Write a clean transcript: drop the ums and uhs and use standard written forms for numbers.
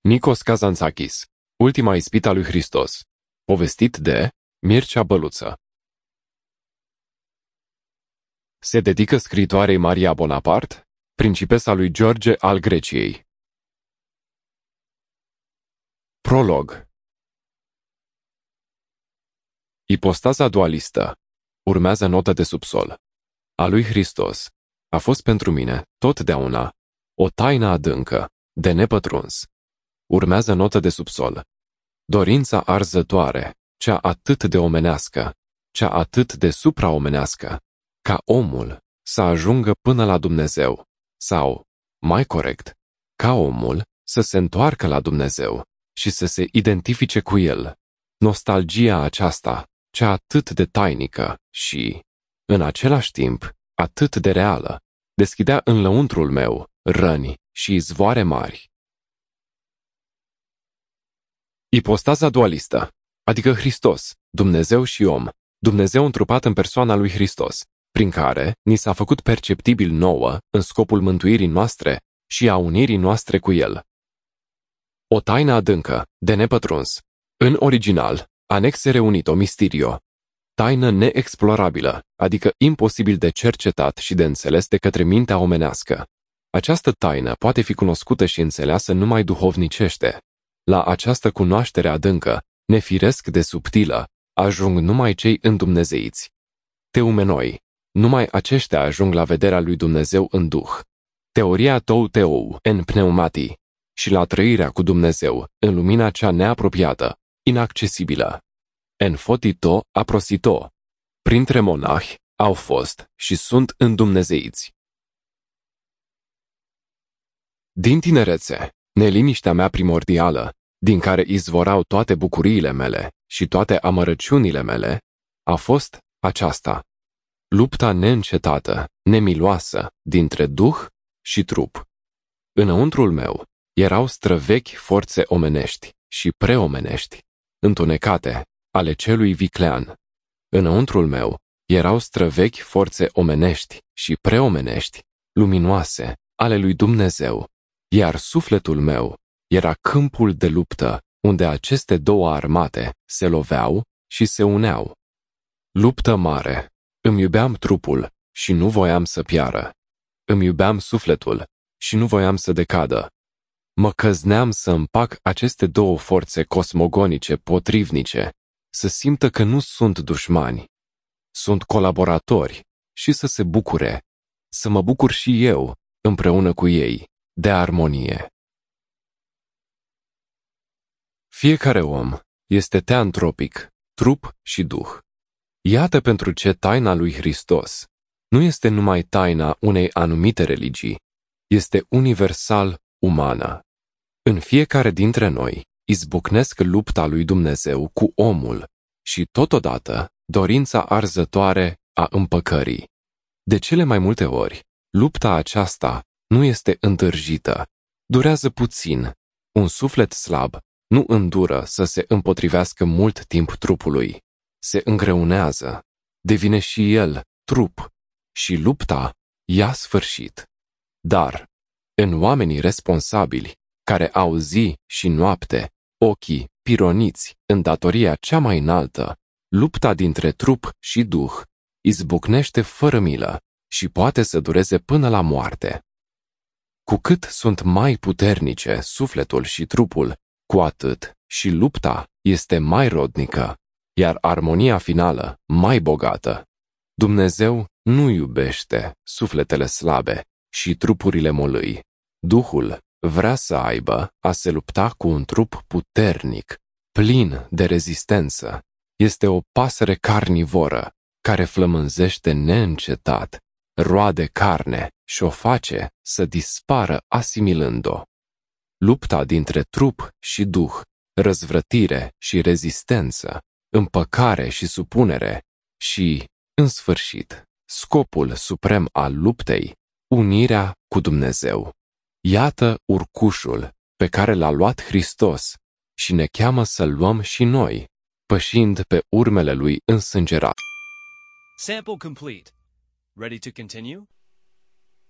Nikos Kazantzakis, Ultima ispită a lui Hristos. Povestit de Mircea Băluță. Se dedică scriitoarei Maria Bonaparte, principesa lui George al Greciei. Prolog. Ipostaza dualistă. Urmează notă de subsol. A lui Hristos a fost pentru mine, totdeauna, o taină adâncă, de nepătruns. Urmează notă de subsol. Dorința arzătoare, cea atât de omenească, cea atât de supraomenească, ca omul să ajungă până la Dumnezeu, sau, mai corect, ca omul să se întoarcă la Dumnezeu și să se identifice cu El. Nostalgia aceasta, cea atât de tainică și, în același timp, atât de reală, deschidea în lăuntrul meu răni și izvoare mari. Ipostaza dualistă, adică Hristos, Dumnezeu și om, Dumnezeu întrupat în persoana lui Hristos, prin care ni s-a făcut perceptibil nouă în scopul mântuirii noastre și a unirii noastre cu El. O taină adâncă, de nepătruns. În original, anexe reunito mysterio. Taină neexplorabilă, adică imposibil de cercetat și de înțeles de către mintea omenească. Această taină poate fi cunoscută și înțeleasă numai duhovnicește. La această cunoaștere adâncă, nefiresc de subtilă, ajung numai cei îndumnezeiți. Teumenoi, numai aceștia ajung la vederea lui Dumnezeu în duh. Teoria tou teou, en pneumati, și la trăirea cu Dumnezeu, în lumina cea neapropiată, inaccesibilă. En fotito aprosito, printre monahi, au fost și sunt îndumnezeiți. Din tinerețe, neliniștea mea primordială, din care izvorau toate bucuriile mele și toate amărăciunile mele, a fost aceasta. Lupta neîncetată, nemiloasă, dintre duh și trup. Înăuntrul meu erau străvechi forțe omenești și preomenești, întunecate, ale celui viclean. Înăuntrul meu erau străvechi forțe omenești și preomenești, luminoase, ale lui Dumnezeu, iar sufletul meu era câmpul de luptă unde aceste două armate se loveau și se uneau. Luptă mare. Îmi iubeam trupul și nu voiam să piară. Îmi iubeam sufletul și nu voiam să decadă. Mă căzneam să împac aceste două forțe cosmogonice potrivnice, să simtă că nu sunt dușmani, sunt colaboratori și să se bucure, să mă bucur și eu, împreună cu ei, de armonie. Fiecare om este teantropic, trup și duh. Iată pentru ce taina lui Hristos nu este numai taina unei anumite religii, este universal umană. În fiecare dintre noi izbucnesc lupta lui Dumnezeu cu omul și totodată dorința arzătoare a împăcării. De cele mai multe ori, lupta aceasta nu este întârzită, durează puțin. Un suflet slab nu îndură să se împotrivească mult timp trupului. Se îngreunează, devine și el trup și lupta ia sfârșit. Dar, în oamenii responsabili, care au zi și noapte, ochii pironiți în datoria cea mai înaltă, lupta dintre trup și duh izbucnește fără milă și poate să dureze până la moarte. Cu cât sunt mai puternice sufletul și trupul, cu atât și lupta este mai rodnică, iar armonia finală mai bogată. Dumnezeu nu iubește sufletele slabe și trupurile molâi. Duhul vrea să aibă a se lupta cu un trup puternic, plin de rezistență. Este o pasăre carnivoră care flămânzește neîncetat, roade carne și o face să dispară asimilând-o. Lupta dintre trup și duh, răzvrătire și rezistență, împăcare și supunere și, în sfârșit, scopul suprem al luptei, unirea cu Dumnezeu. Iată urcușul pe care l-a luat Hristos și ne cheamă să-l luăm și noi, pășind pe urmele lui însângerat. Sample complete. Ready to continue?